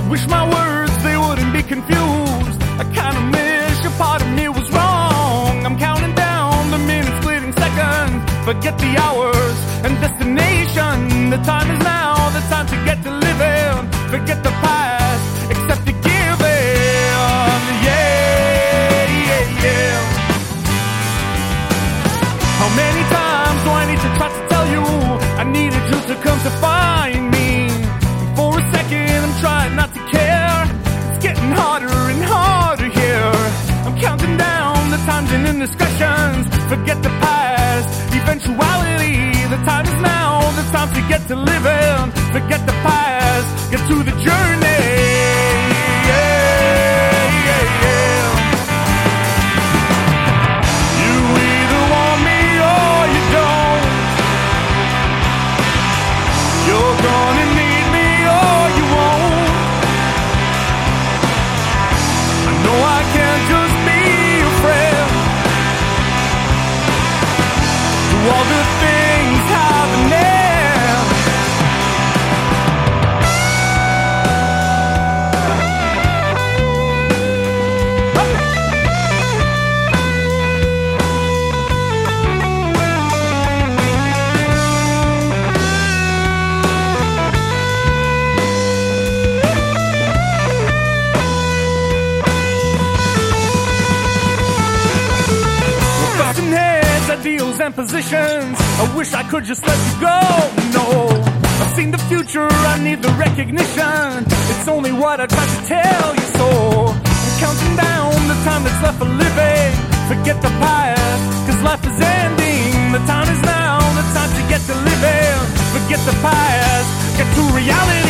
Wish my words, they wouldn't be confused. I kinda miss your part of me was wrong. I'm counting down the minutes, splitting seconds. Forget the hours and destination. The time is now, the time to get to living. Forget the past, accept the giving. Yeah, yeah, yeah. How many times do I need to try to tell you I needed you to come to find me? For a second I'm trying not to care. It's getting harder and harder here. I'm counting down the times and indiscretions. Forget the past, eventuality. The time is now, the time to get to living. Forget the past, get to the journey. Yeah, yeah, yeah. You either want me or you don't. You're gonna need me or you won't. I know I can't just be your friend. Do all the things have an end. Ideals and positions, I wish I could just let you go. No, I've seen the future, I need the recognition. It's only what I tried to tell you, so I'm counting down the time that's left for living. Forget the past, cause life is ending. The time is now, the time to get to living. Forget the past, get to reality.